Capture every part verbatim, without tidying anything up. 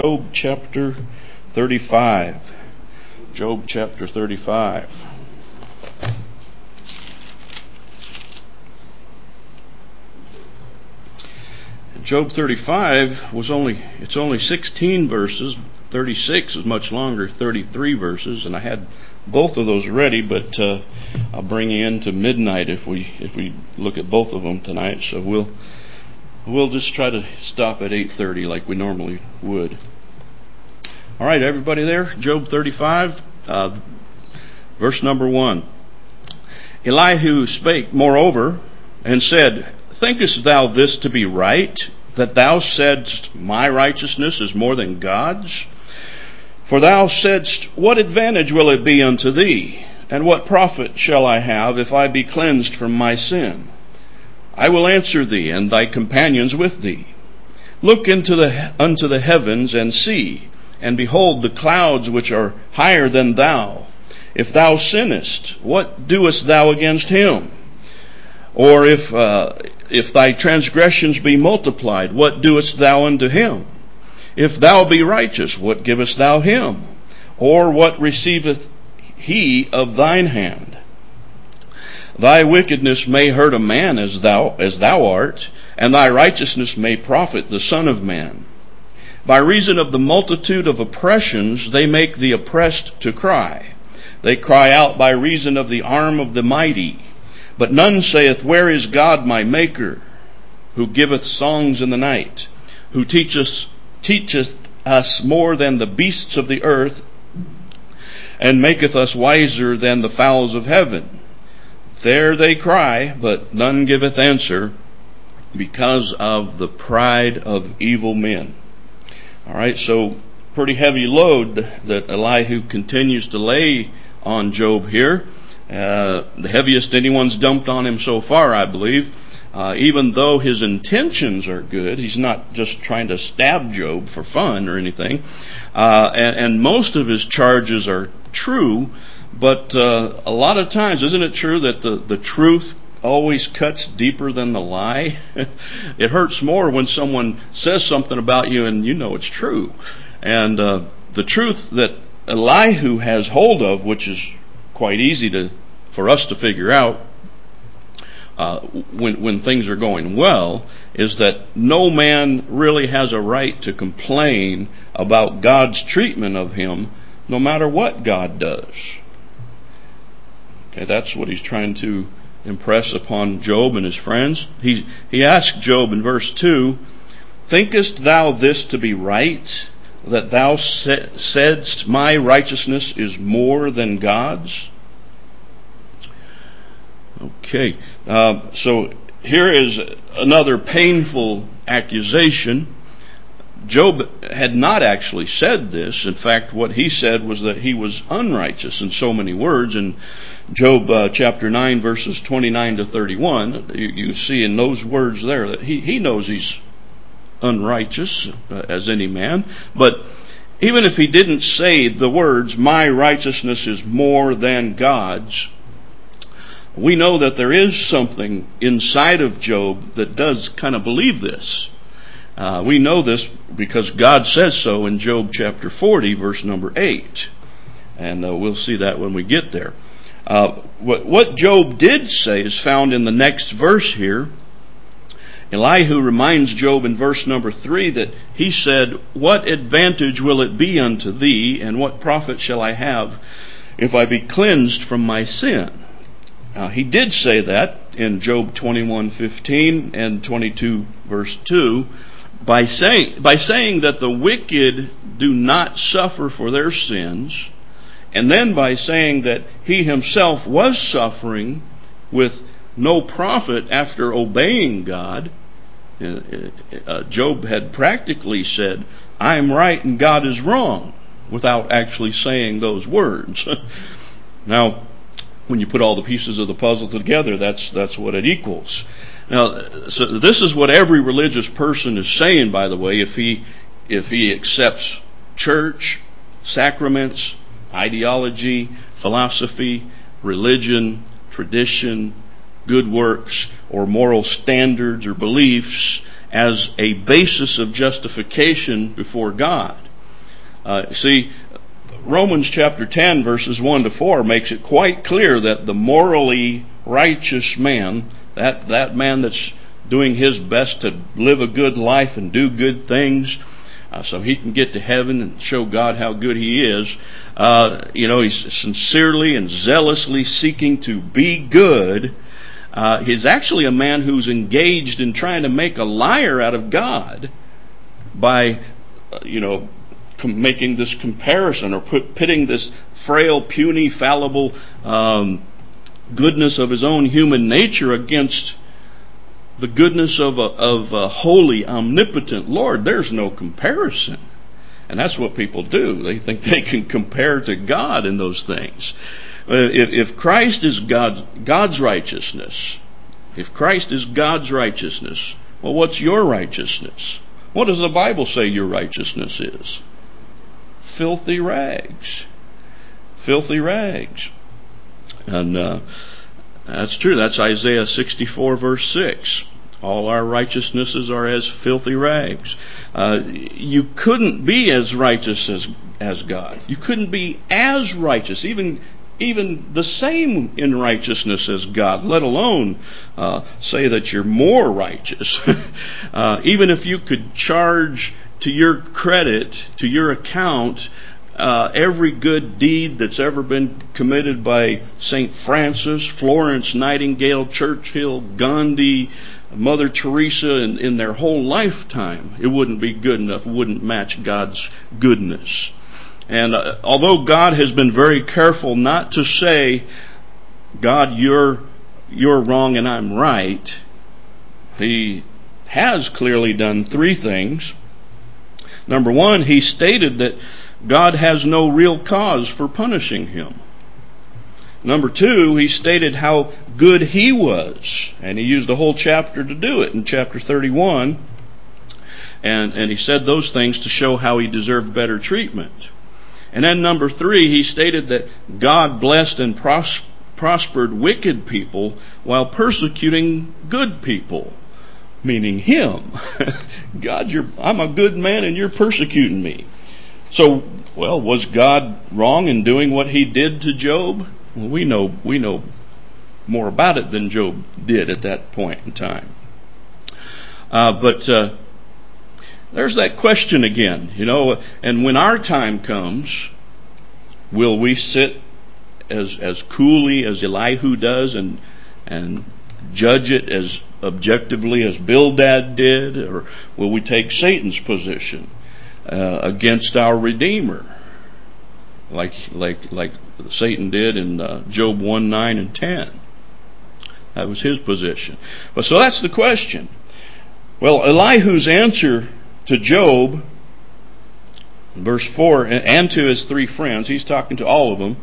Job chapter thirty-five. Job chapter thirty-five. Job thirty-five was only, it's only sixteen verses. thirty-six is much longer, thirty-three verses, and I had both of those ready, but uh, I'll bring you into midnight if we if we look at both of them tonight. So we'll we'll just try to stop at eight thirty like we normally would. All right, everybody there? Job thirty-five, uh, verse number one. Elihu spake moreover and said, Thinkest thou this to be right, that thou saidst, My righteousness is more than God's? For thou saidst, What advantage will it be unto thee? And what profit shall I have if I be cleansed from my sin? I will answer thee, and thy companions with thee. Look into the unto the heavens, and see, and behold the clouds which are higher than thou. If thou sinnest, what doest thou against him? Or if uh, if thy transgressions be multiplied, what doest thou unto him? If thou be righteous, what givest thou him? Or what receiveth he of thine hand? Thy wickedness may hurt a man as thou as thou art, and thy righteousness may profit the Son of Man. By reason of the multitude of oppressions, they make the oppressed to cry. They cry out by reason of the arm of the mighty. But none saith, Where is God my Maker, who giveth songs in the night, who teacheth, teacheth us more than the beasts of the earth, and maketh us wiser than the fowls of heaven? There they cry, but none giveth answer, because of the pride of evil men. All right, so pretty heavy load that Elihu continues to lay on Job here. Uh, the heaviest anyone's dumped on him so far, I believe. Uh, even though his intentions are good, he's not just trying to stab Job for fun or anything. Uh, and, and most of his charges are true, but uh, a lot of times, isn't it true that the, the truth always cuts deeper than the lie? It hurts more when someone says something about you and you know it's true. And uh, the truth that Elihu has hold of, which is quite easy to for us to figure out uh, when when things are going well, is that no man really has a right to complain about God's treatment of him, no matter what God does. Okay, that's what he's trying to impress upon Job and his friends. He he asked Job in verse two, Thinkest thou this to be right, that thou sa- saidst, My righteousness is more than God's? Okay, uh, so here is another painful accusation. Job had not actually said this. In fact, what he said was that he was unrighteous in so many words. In Job uh, chapter nine, verses twenty-nine to thirty-one, you, you see in those words there that he, he knows he's unrighteous uh, as any man. But even if he didn't say the words, My righteousness is more than God's, we know that there is something inside of Job that does kind of believe this. Uh, we know this because God says so in Job chapter forty, verse number eight. And uh, we'll see that when we get there. Uh, what, what Job did say is found in the next verse here. Elihu reminds Job in verse number three that he said, What advantage will it be unto thee, and what profit shall I have if I be cleansed from my sin? Now, he did say that in Job twenty-one fifteen and twenty-two verse two, by saying by saying that the wicked do not suffer for their sins, and then by saying that he himself was suffering with no profit after obeying God. Uh, Job had practically said, I'm right and God is wrong, without actually saying those words. Now, when you put all the pieces of the puzzle together, that's that's what it equals. Now, so this is what every religious person is saying, by the way, if he if he accepts church, sacraments, ideology, philosophy, religion, tradition, good works, or moral standards or beliefs as a basis of justification before God. Uh, see, Romans chapter ten, verses one to four makes it quite clear that the morally righteous man, that, that man that's doing his best to live a good life and do good things, uh, so he can get to heaven and show God how good he is, uh, you know, he's sincerely and zealously seeking to be good. Uh, he's actually a man who's engaged in trying to make a liar out of God by, uh, you know, com- making this comparison or put, pitting this frail, puny, fallible um, goodness of his own human nature against the goodness of a, of a holy, omnipotent Lord. There's no comparison. And that's what people do. They think they can compare to God in those things. Uh, if, if Christ is God's, God's righteousness, if Christ is God's righteousness, well, what's your righteousness? What does the Bible say your righteousness is? Filthy rags. Filthy rags. And uh, that's true. That's Isaiah sixty-four, verse six. All our righteousnesses are as filthy rags. Uh, you couldn't be as righteous as, as God. You couldn't be as righteous, even even the same in righteousness as God, let alone uh, say that you're more righteous. uh, even if you could charge to your credit, to your account, Uh, every good deed that's ever been committed by Saint Francis, Florence Nightingale, Churchill, Gandhi, Mother Teresa in, in their whole lifetime, it wouldn't be good enough, wouldn't match God's goodness. And uh, although God has been very careful not to say, God, you're, you're wrong and I'm right, He has clearly done three things. Number one, He stated that God has no real cause for punishing him. Number two, He stated how good He was, and He used a whole chapter to do it in chapter thirty-one. And, and He said those things to show how He deserved better treatment. And then number three, He stated that God blessed and pros- prospered wicked people while persecuting good people, meaning Him. God, you're, I'm a good man and you're persecuting me. So, well, was God wrong in doing what He did to Job? Well, we know we know more about it than Job did at that point in time. Uh, but uh, there's that question again, you know. And when our time comes, will we sit as as coolly as Elihu does and and judge it as objectively as Bildad did, or will we take Satan's position Uh, against our Redeemer, like like like Satan did in uh, Job one, nine, and ten? That was his position. But so that's the question. Well, Elihu's answer to Job, verse four, and to his three friends, he's talking to all of them,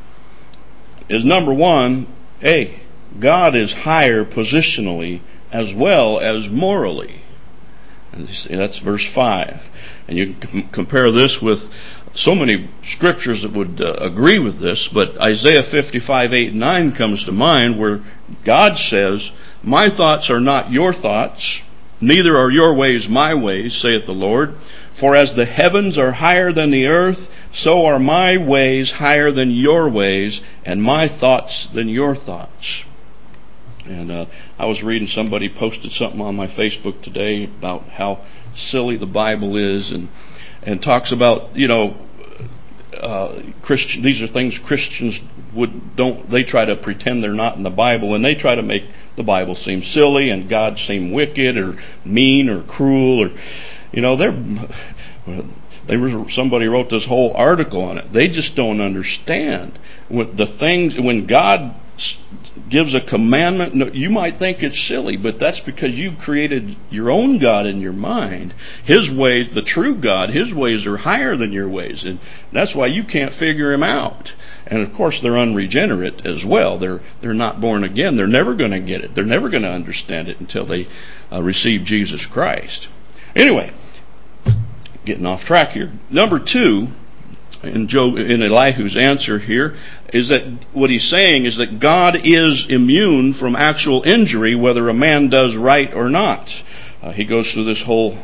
is number one, hey, God is higher positionally as well as morally. And that's verse five. And you can compare this with so many scriptures that would uh, agree with this, but Isaiah fifty-five, eight, and nine comes to mind, where God says, my thoughts are not your thoughts, neither are your ways my ways, saith the Lord. For as the heavens are higher than the earth, so are my ways higher than your ways, and my thoughts than your thoughts. And uh, I was reading, somebody posted something on my Facebook today about how silly the Bible is, and and talks about, you know, uh, Christian. These are things Christians would don't. They try to pretend they're not in the Bible, and they try to make the Bible seem silly and God seem wicked or mean or cruel, or, you know, they're. They were, somebody wrote this whole article on it. They just don't understand when the things when God gives a commandment. You might think it's silly, but that's because you created your own God in your mind. His ways, the true God, His ways are higher than your ways, and that's why you can't figure Him out. And of course, they're unregenerate as well. They're they're not born again. They're never going to get it. They're never going to understand it until they uh, receive Jesus Christ. Anyway, getting off track here. Number two, in Job, in Elihu's answer here, is that what he's saying is that God is immune from actual injury, whether a man does right or not. Uh, he goes through this whole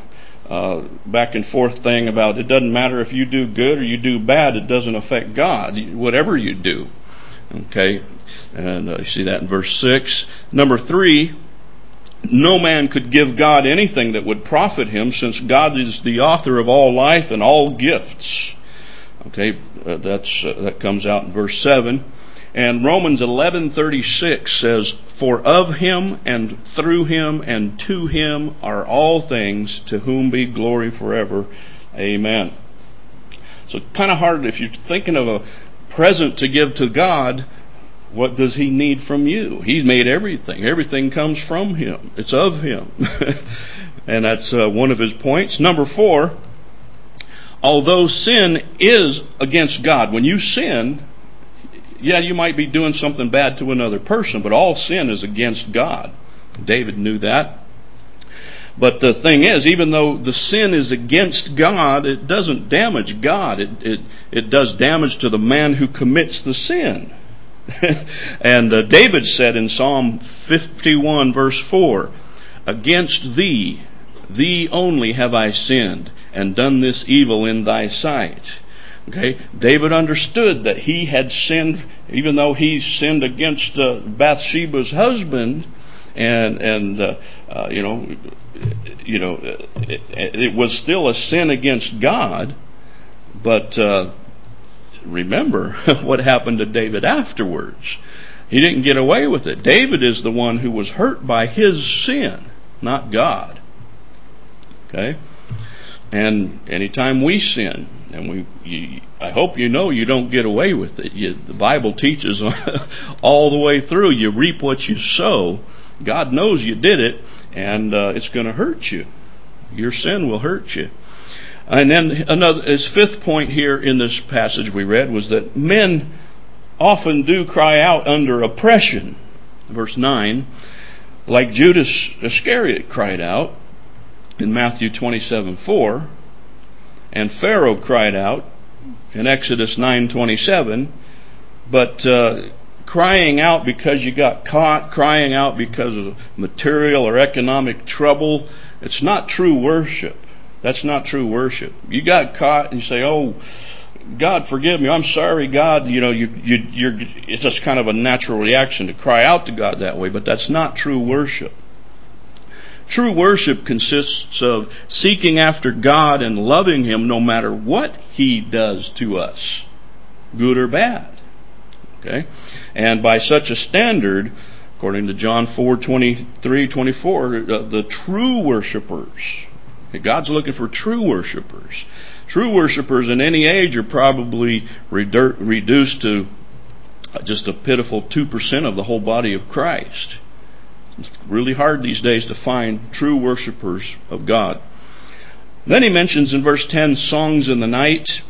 uh, back and forth thing about it doesn't matter if you do good or you do bad, it doesn't affect God, whatever you do. Okay, and uh, you see that in verse six. Number three, no man could give God anything that would profit him, since God is the author of all life and all gifts. Okay, uh, that's uh, that comes out in verse seven. And Romans eleven thirty-six says, "For of him and through him and to him are all things, to whom be glory forever. Amen." So kind of hard if you're thinking of a present to give to God. What does he need from you? He's made everything. Everything comes from him. It's of him. And that's uh, one of his points. Number four, although sin is against God, when you sin, yeah, you might be doing something bad to another person, but all sin is against God. David knew that. But the thing is, even though the sin is against God, it doesn't damage God. It it, it does damage to the man who commits the sin. And uh, David said in Psalm fifty-one verse four, "Against thee, thee only have I sinned, and done this evil in thy sight." Okay, David understood that he had sinned, even though he sinned against uh, Bathsheba's husband, and and uh, uh, you know, you know, it, it was still a sin against God. But uh, remember what happened to David afterwards. He didn't get away with it. David is the one who was hurt by his sin, not God. Okay. And anytime we sin, and we, you, I hope you know you don't get away with it. You, the Bible teaches all the way through, you reap what you sow. God knows you did it, and uh, it's going to hurt you. Your sin will hurt you. And then another, his fifth point here in this passage we read was that men often do cry out under oppression. Verse nine, like Judas Iscariot cried out in Matthew twenty-seven four, and Pharaoh cried out in Exodus nine twenty-seven. But uh, crying out because you got caught, crying out because of material or economic trouble, it's not true worship. That's not true worship. You got caught and you say, "Oh, God, forgive me. I'm sorry, God." You know, you, you, you're, it's just kind of a natural reaction to cry out to God that way, but that's not true worship. True worship consists of seeking after God and loving him no matter what he does to us, good or bad. Okay? And by such a standard, according to John four twenty-three twenty-four, uh, the true worshipers, God's looking for true worshipers. True worshipers in any age are probably redu- reduced to just a pitiful two percent of the whole body of Christ. It's really hard these days to find true worshipers of God. Then he mentions in verse ten songs in the night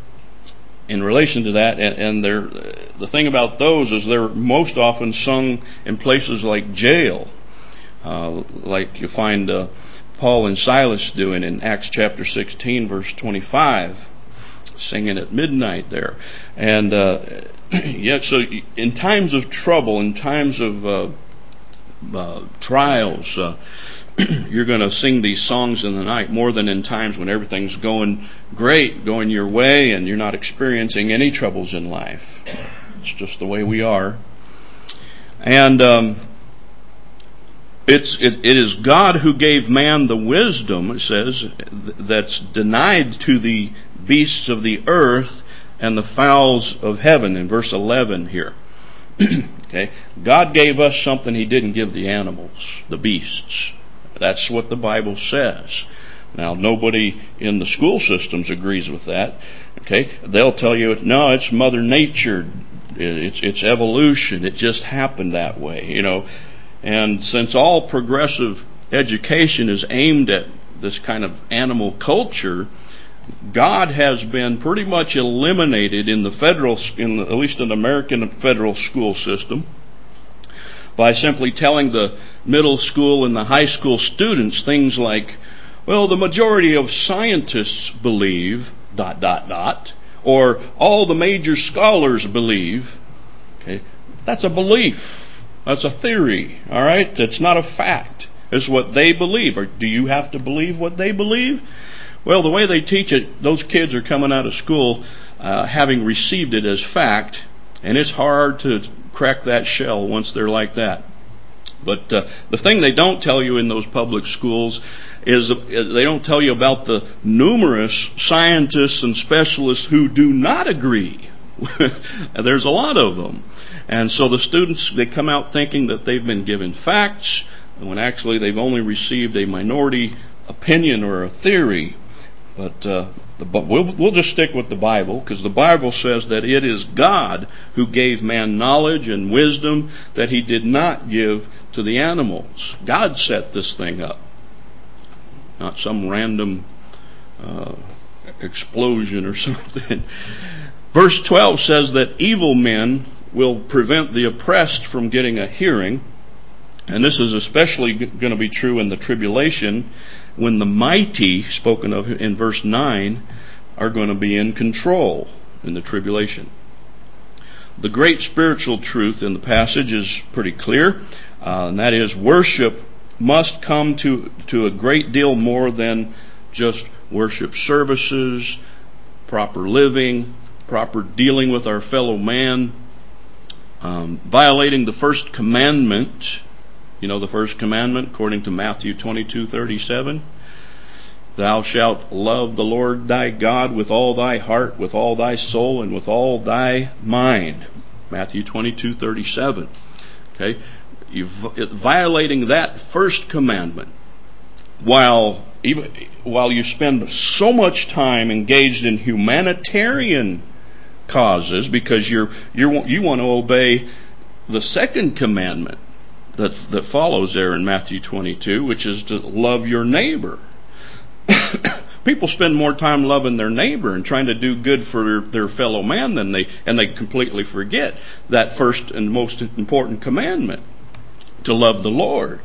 in relation to that, and, and they're, the thing about those is they're most often sung in places like jail, uh, like you find uh, Paul and Silas doing in Acts chapter sixteen verse twenty-five, singing at midnight there. And uh, yeah, so in times of trouble, in times of uh, uh, trials, uh, you're going to sing these songs in the night more than in times when everything's going great, going your way, and you're not experiencing any troubles in life. It's just the way we are. And um, it's it, it is God who gave man the wisdom, it says, that's denied to the beasts of the earth and the fowls of heaven, in verse eleven here. Okay, God gave us something he didn't give the animals, the beasts. That's what the Bible says. Now, nobody in the school systems agrees with that. Okay, they'll tell you, no, it's Mother Nature, it's it's evolution, it just happened that way, you know. And since all progressive education is aimed at this kind of animal culture, God has been pretty much eliminated in the federal, in the, at least in the American federal school system, by simply telling the middle school and the high school students things like, well, the majority of scientists believe, dot, dot, dot, or all the major scholars believe. Okay, that's a belief. That's a theory, all right? It's not a fact. It's what they believe. Or do you have to believe what they believe? Well, the way they teach it, those kids are coming out of school uh, having received it as fact, and it's hard to crack that shell once they're like that. But uh, the thing they don't tell you in those public schools is they don't tell you about the numerous scientists and specialists who do not agree. There's a lot of them. And so the students, they come out thinking that they've been given facts, when actually they've only received a minority opinion or a theory. But uh, the, we'll, we'll just stick with the Bible, because the Bible says that it is God who gave man knowledge and wisdom that he did not give to the animals. God set this thing up, not some random uh, explosion or something. Verse twelve says that evil men will prevent the oppressed from getting a hearing. And this is especially going to be true in the tribulation, when the mighty, spoken of in verse nine, are going to be in control in the tribulation. The great spiritual truth in the passage is pretty clear, uh, and that is worship must come to, to a great deal more than just worship services, proper living, proper dealing with our fellow man, um, violating the first commandment. You know the first commandment, according to Matthew twenty-two thirty-seven. Thou shalt love the Lord thy God with all thy heart, with all thy soul, and with all thy mind. Matthew twenty-two thirty-seven. Okay, you violating that first commandment, while even while you spend so much time engaged in humanitarian causes, because you're you're you want to obey the second commandment that that follows there in Matthew twenty-two, which is to love your neighbor. People spend more time loving their neighbor and trying to do good for their, their fellow man than they, and they completely forget that first and most important commandment, to love the Lord.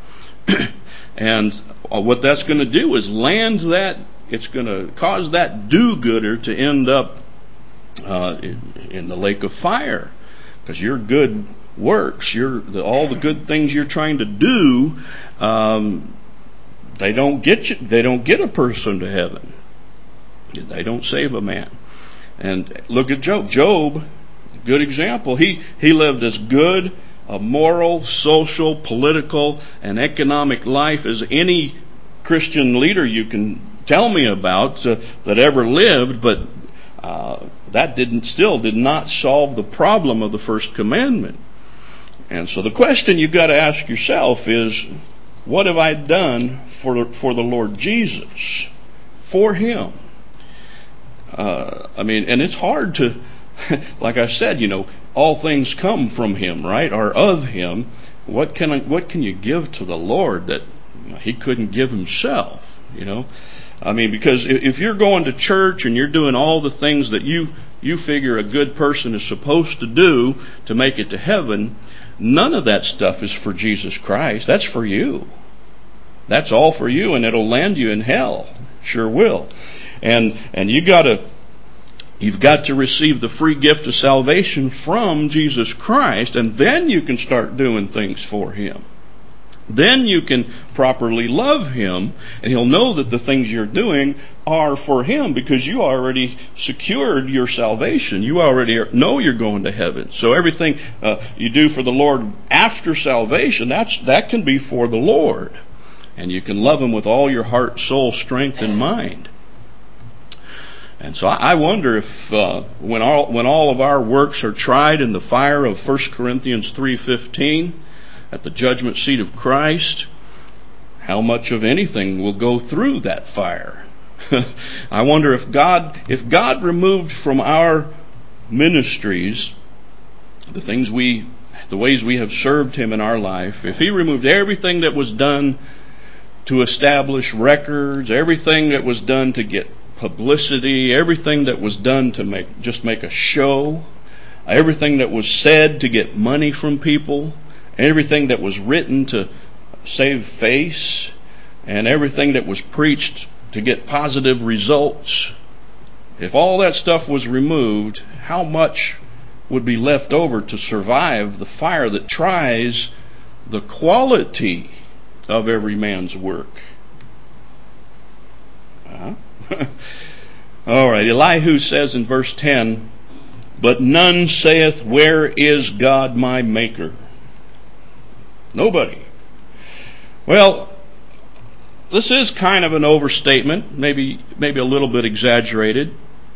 And what that's going to do is land that, it's going to cause that do-gooder to end up uh, in, in the lake of fire, because your good works, your the, all the good things you're trying to do, um, They don't get you, they don't get a person to heaven. They don't save a man. And look at Job. Job, good example. He he lived as good a moral, social, political, and economic life as any Christian leader you can tell me about uh, that ever lived. But uh, that didn't still did not solve the problem of the first commandment. And so the question you've got to ask yourself is, what have I done for for the Lord Jesus, for Him? Uh, I mean, and it's hard to, like I said, you know, all things come from Him, right? Or of Him. What can I, what can you give to the Lord that you know, He couldn't give Himself? You know, I mean, because if you're going to church and you're doing all the things that you you figure a good person is supposed to do to make it to heaven, none of that stuff is for Jesus Christ. That's for you. That's all for you, and it'll land you in hell. Sure will. And and you gotta you've got to receive the free gift of salvation from Jesus Christ, and then you can start doing things for Him. Then you can properly love Him, and He'll know that the things you're doing are for Him, because you already secured your salvation. You already know you're going to heaven. So everything uh, you do for the Lord after salvation, that's that can be for the Lord. And you can love Him with all your heart, soul, strength, and mind. And so I wonder if uh, when all when all of our works are tried in the fire of First Corinthians three fifteen, at the judgment seat of Christ, how much of anything will go through that fire? I wonder if God, if God removed from our ministries the things we, the ways we have served Him in our life, if He removed everything that was done to establish records, everything that was done to get publicity, everything that was done to make just make a show, everything that was said to get money from people, everything that was written to save face, and everything that was preached to get positive results, if all that stuff was removed, how much would be left over to survive the fire that tries the quality of every man's work. Uh-huh. All right, Elihu says in verse ten, but none saith, where is God my maker? Nobody. Well, this is kind of an overstatement, maybe maybe a little bit exaggerated,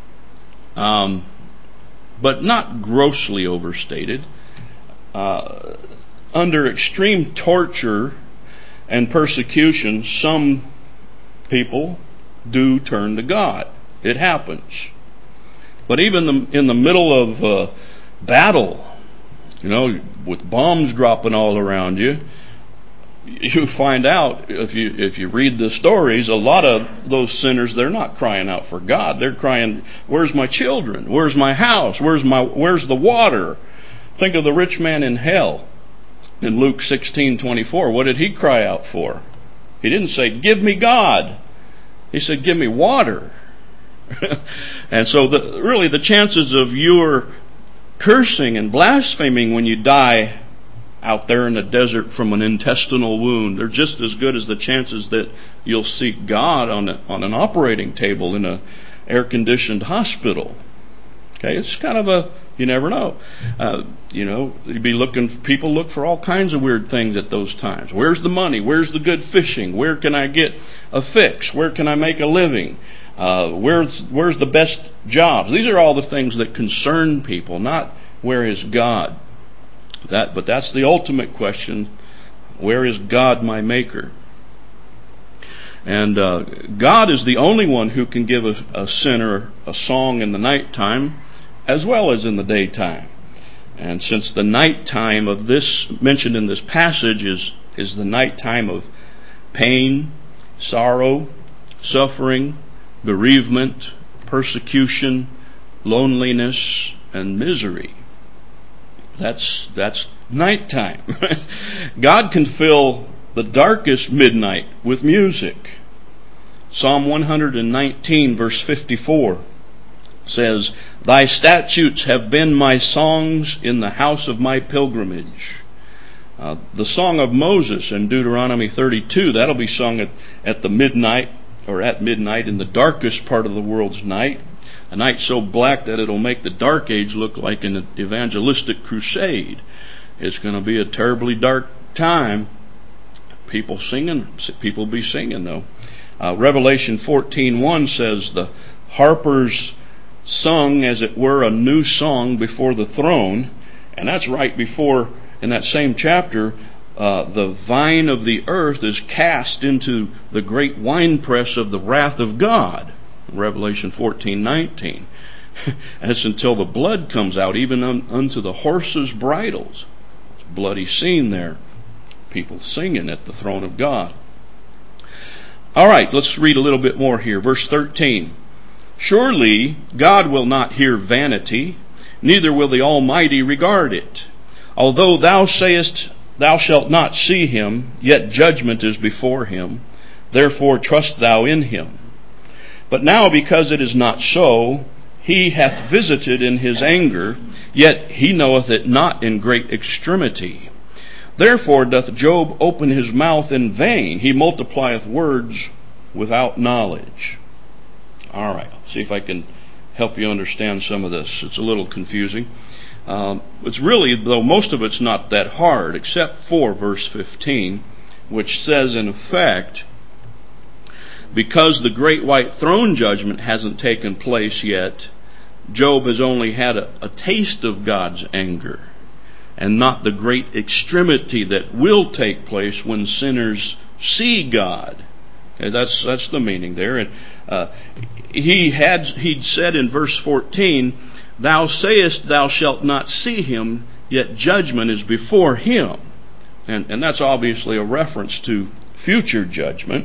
um, but not grossly overstated. Uh, under extreme torture and persecution, some people do turn to God. It happens. But even the, in the middle of uh, battle, you know, with bombs dropping all around you, you find out, if you if you read the stories, a lot of those sinners, they're not crying out for God. They're crying, where's my children? Where's my house? Where's my where's the water? Think of the rich man in hell in Luke sixteen twenty-four. What did he cry out for? He didn't say, give me God. He said, give me water. And so the, really the chances of your cursing and blaspheming when you die out there in the desert from an intestinal wound, they're just as good as the chances that you'll seek God on a, on an operating table in a air-conditioned hospital. Okay, it's kind of a, you never know. Uh, you know, you'd be looking, people look for all kinds of weird things at those times. Where's the money? Where's the good fishing? Where can I get a fix? Where can I make a living? Uh, where's, where's the best jobs? These are all the things that concern people, not where is God. That, but that's the ultimate question. Where is God my maker? And uh, God is the only one who can give a, a sinner a song in the nighttime as well as in the daytime. And since the nighttime of this mentioned in this passage is, is the nighttime of pain, sorrow, suffering, bereavement, persecution, loneliness, and misery. That's that's nighttime. God can fill the darkest midnight with music. Psalm one nineteen verse fifty-four says, thy statutes have been my songs in the house of my pilgrimage. Uh, the song of Moses in Deuteronomy thirty-two, that'll be sung at, at the midnight or at midnight in the darkest part of the world's night. A night so black that it'll make the Dark Age look like an evangelistic crusade. It's going to be a terribly dark time. People singing, people be singing though. Uh, Revelation fourteen one says the harpers sung as it were a new song before the throne, and that's right before, in that same chapter, uh, the vine of the earth is cast into the great winepress of the wrath of God. Revelation fourteen nineteen. And it's until the blood comes out, even un, unto the horses' bridles. It's a bloody scene there. People singing at the throne of God. All right, let's read a little bit more here. Verse thirteen. Surely God will not hear vanity, neither will the Almighty regard it. Although thou sayest thou shalt not see him, yet judgment is before him. Therefore trust thou in him. But now because it is not so, he hath visited in his anger, yet he knoweth it not in great extremity. Therefore doth Job open his mouth in vain. He multiplieth words without knowledge. All right, I'll see if I can help you understand some of this. It's a little confusing. Um, it's really, though most of it's not that hard, except for verse fifteen, which says in effect, because the great white throne judgment hasn't taken place yet, Job has only had a, a taste of God's anger, and not the great extremity that will take place when sinners see God. Okay, that's that's the meaning there. And uh, he had he'd said in verse fourteen, "Thou sayest thou shalt not see him, yet judgment is before him," and and that's obviously a reference to future judgment.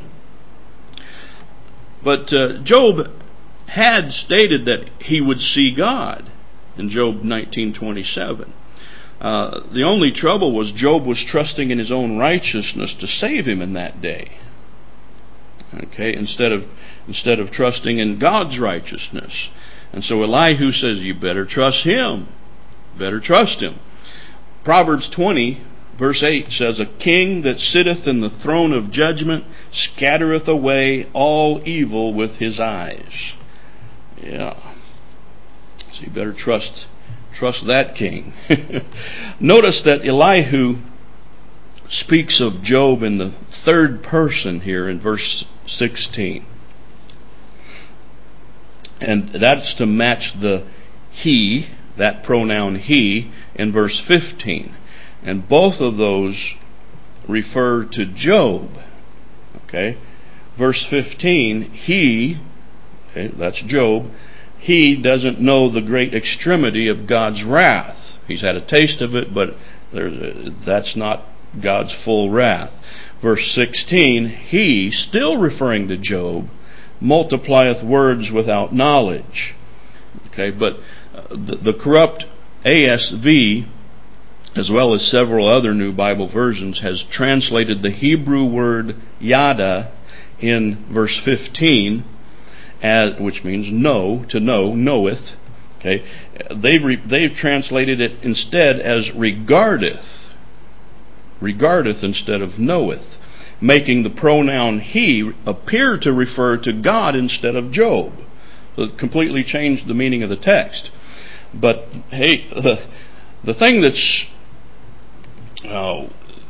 But uh, Job had stated that he would see God in Job nineteen twenty-seven. Uh, the only trouble was Job was trusting in his own righteousness to save him in that day. Okay, instead of instead of trusting in God's righteousness. And so Elihu says, you better trust him. Better trust him. Proverbs twenty, Verse eight says, a king that sitteth in the throne of judgment scattereth away all evil with his eyes. Yeah. So you better trust trust that king. Notice that Elihu speaks of Job in the third person here in verse sixteen. And that's to match the he, that pronoun he, in verse fifteen. And both of those refer to Job. Okay? Verse fifteen, he, okay, that's Job, he doesn't know the great extremity of God's wrath. He's had a taste of it, but there's a, that's not God's full wrath. Verse sixteen, he, still referring to Job, multiplieth words without knowledge. Okay, but the, the corrupt A S V, as well as several other new Bible versions, has translated the Hebrew word yada in verse fifteen, as, which means know, to know, knoweth. Okay, they've re, they've translated it instead as regardeth, regardeth instead of knoweth, making the pronoun he appear to refer to God instead of Job. So it completely changed the meaning of the text. But hey, the, the thing that's, oh,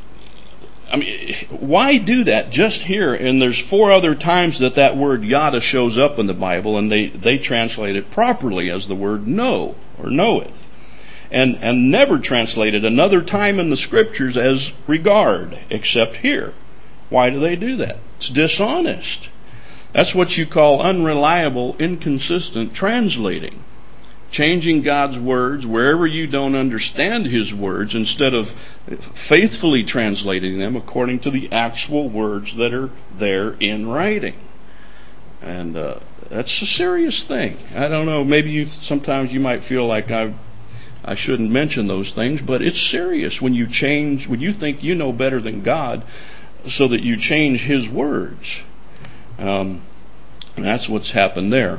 I mean, why do that just here? And there's four other times that that word yada shows up in the Bible, and they, they translate it properly as the word know or knoweth. And, and never translated another time in the scriptures as regard, except here. Why do they do that? It's dishonest. That's what you call unreliable, inconsistent translating. Changing God's words wherever you don't understand His words instead of faithfully translating them according to the actual words that are there in writing. And uh, that's a serious thing. I don't know, maybe you sometimes you might feel like I I shouldn't mention those things, but it's serious when you change, when you think you know better than God, so that you change His words. Um, and that's what's happened there.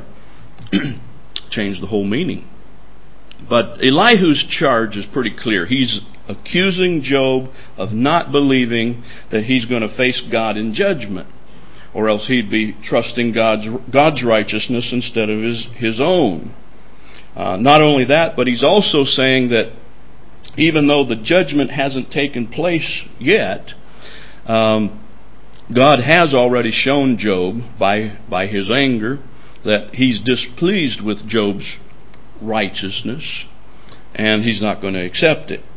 Change the whole meaning. But Elihu's charge is pretty clear. He's accusing Job of not believing that he's going to face God in judgment, or else he'd be trusting God's God's righteousness instead of his his own. Uh, not only that, but he's also saying that even though the judgment hasn't taken place yet, um, God has already shown Job by by His anger that He's displeased with Job's righteousness, and He's not going to accept it.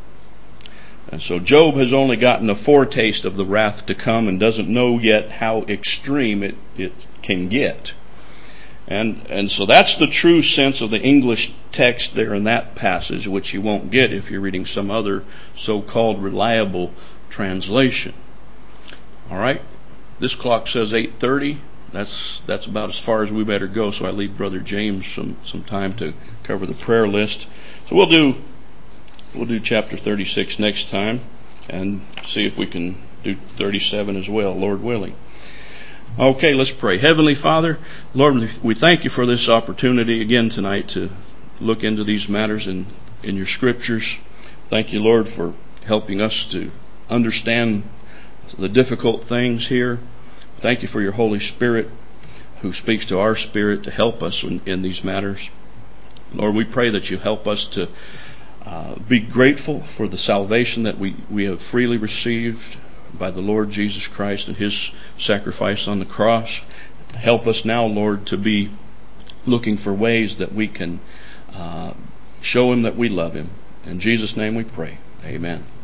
And so Job has only gotten a foretaste of the wrath to come and doesn't know yet how extreme it, it can get. And and so that's the true sense of the English text there in that passage, which you won't get if you're reading some other so-called reliable translation. All right, this clock says eight thirty. That's that's about as far as we better go. So I leave Brother James some, some time to cover the prayer list. So we'll do we'll do chapter thirty-six next time, and see if we can do thirty-seven as well, Lord willing. Okay, let's pray. Heavenly Father, Lord, we thank you for this opportunity again tonight to look into these matters in in your scriptures. Thank you, Lord, for helping us to understand the difficult things here. Thank you for your Holy Spirit who speaks to our spirit to help us in, in these matters. Lord, we pray that you help us to uh, be grateful for the salvation that we, we have freely received by the Lord Jesus Christ and His sacrifice on the cross. Help us now, Lord, to be looking for ways that we can uh, show Him that we love Him. In Jesus' name we pray. Amen.